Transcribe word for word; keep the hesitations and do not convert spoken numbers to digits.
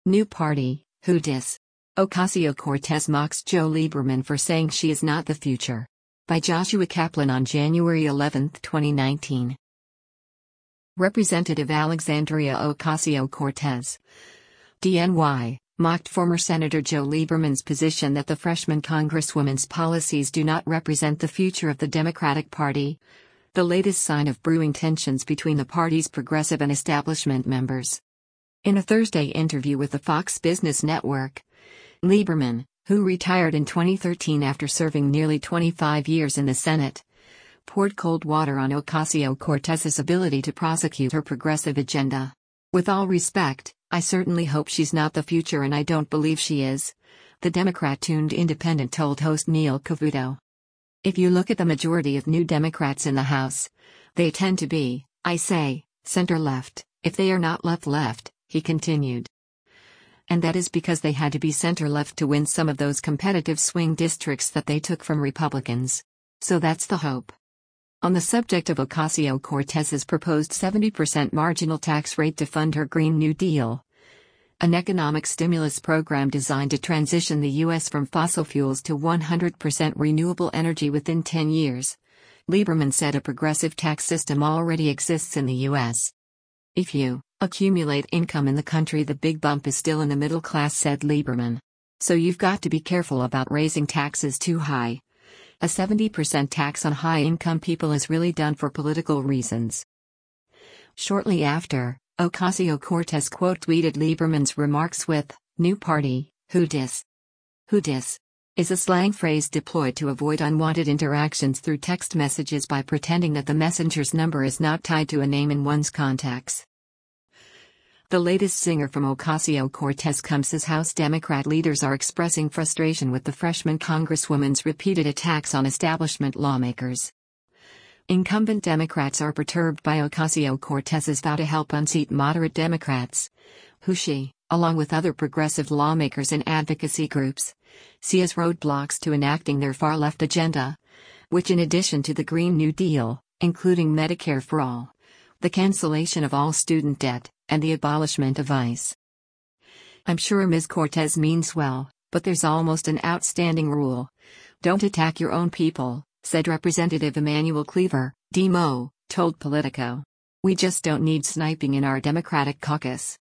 New party, who dis? Ocasio-Cortez mocks Joe Lieberman for saying she is not the future. By Joshua Kaplan on January eleventh, twenty nineteen. Representative Alexandria Ocasio-Cortez, D N Y, mocked former Senator Joe Lieberman's position that the freshman congresswoman's policies do not represent the future of the Democratic Party, the latest sign of brewing tensions between the party's progressive and establishment members. In a Thursday interview with the Fox Business Network, Lieberman, who retired in twenty thirteen after serving nearly twenty-five years in the Senate, poured cold water on Ocasio-Cortez's ability to prosecute her progressive agenda. "With all respect, I certainly hope she's not the future, and I don't believe she is," the Democrat-tuned independent told host Neil Cavuto. "If you look at the majority of new Democrats in the House, they tend to be, I say, center-left, if they are not left-left," he continued. "And that is because they had to be center-left to win some of those competitive swing districts that they took from Republicans. So that's the hope." On the subject of Ocasio-Cortez's proposed seventy percent marginal tax rate to fund her Green New Deal, an economic stimulus program designed to transition the U S from fossil fuels to one hundred percent renewable energy within ten years, Lieberman said a progressive tax system already exists in the U S. "If you accumulate income in the country, the big bump is still in the middle class," said Lieberman. "So you've got to be careful about raising taxes too high. A seventy percent tax on high-income people is really done for political reasons." Shortly after, Ocasio-Cortez quote-tweeted Lieberman's remarks with, "New party, who dis?" Who dis? Is a slang phrase deployed to avoid unwanted interactions through text messages by pretending that the messenger's number is not tied to a name in one's contacts. The latest zinger from Ocasio-Cortez comes as House Democrat leaders are expressing frustration with the freshman congresswoman's repeated attacks on establishment lawmakers. Incumbent Democrats are perturbed by Ocasio-Cortez's vow to help unseat moderate Democrats, who she, along with other progressive lawmakers and advocacy groups, see as roadblocks to enacting their far-left agenda, which, in addition to the Green New Deal, including Medicare for all, the cancellation of all student debt, and the abolishment of ICE. "I'm sure Miz Cortez means well, but there's almost an outstanding rule. Don't attack your own people," said Representative Emanuel Cleaver, D M O, told Politico. "We just don't need sniping in our Democratic caucus."